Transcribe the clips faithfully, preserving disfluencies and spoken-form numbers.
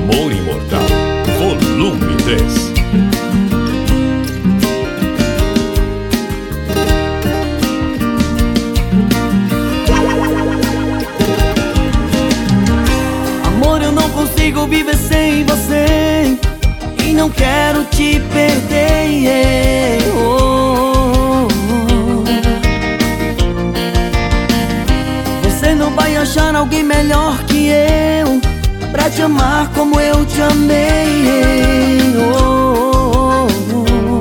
Amor Imortal, volume três. Amor, eu não consigo viver sem você e não quero te perder. Oh, oh, oh. Você não vai achar alguém melhor que eu pra te amar como eu te amei. Oh, oh, oh.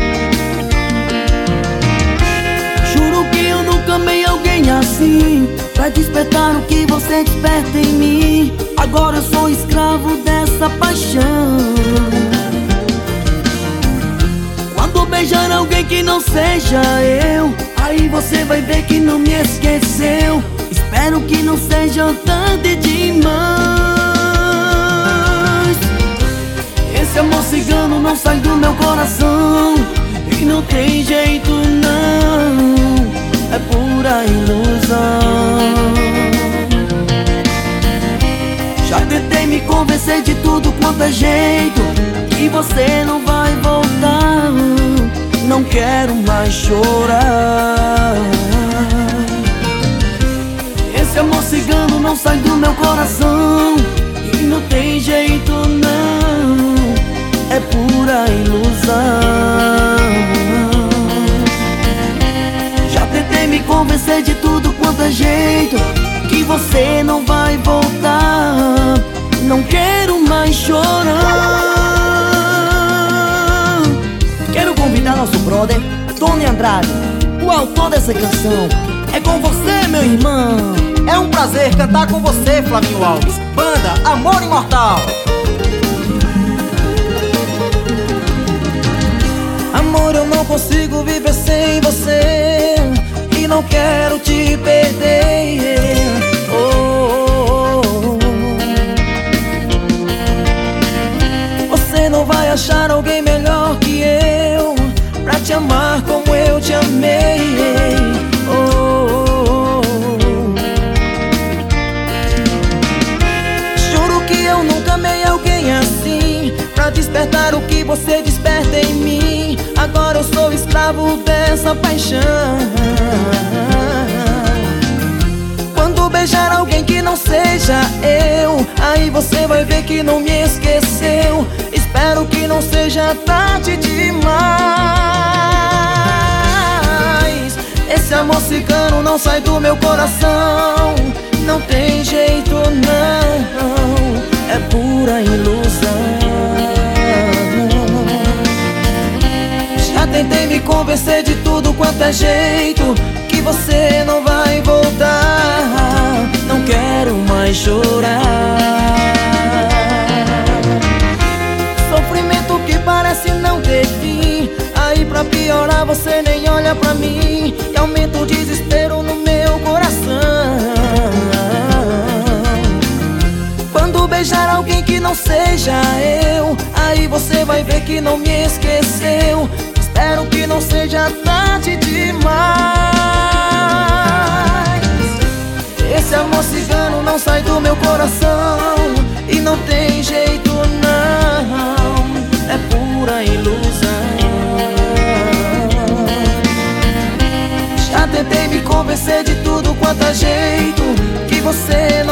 Juro que eu nunca amei alguém assim, pra despertar o que você desperta em mim. Agora eu sou escravo dessa paixão. Quando beijar alguém que não seja eu, aí você vai ver que não me esqueceu. Espero que não seja tarde demais. Esse amor cigano não sai do meu coração e não tem jeito não, é pura ilusão. Já tentei me convencer de tudo quanto é jeito que você não vai voltar. Não quero mais chorar. Esse amor cigano não sai do meu coração e não tem jeito não, é pura ilusão. Já tentei me convencer de tudo quanto é jeito que você não vai voltar. Não quero mais chorar. Quero convidar nosso brother Tony Andrade, o autor dessa canção. É com você, meu irmão. É um prazer cantar com você, Flavinho Alves. Banda Amor Imortal. Amor, eu não consigo viver sem você e não quero te perder. Oh, oh, oh. Você não vai achar alguém melhor que eu pra te amar como eu te amei. Oh, oh, oh. Juro que eu nunca amei alguém assim, pra despertar o que você desperta em mim. Agora eu sou escravo dessa paixão. Quando beijar alguém que não seja eu, aí você vai ver que não me esqueceu. Espero que não seja tarde demais. Esse amor cigano não sai do meu coração. Não tem jeito não, é pura ilusão. Já tentei me convencer de tudo quanto é jeito que você não vai voltar. Não quero mais chorar. Sofrimento que parece não ter fim, aí pra piorar você nem olha pra mim e aumenta o desespero no meu coração. Quando beijar alguém que não seja eu, aí você vai ver que não me esqueceu. Espero que não seja tarde demais. Esse amor cigano não sai do meu coração e não tem jeito não, é pura ilusão. Já tentei me convencer de tudo quanto é jeito que você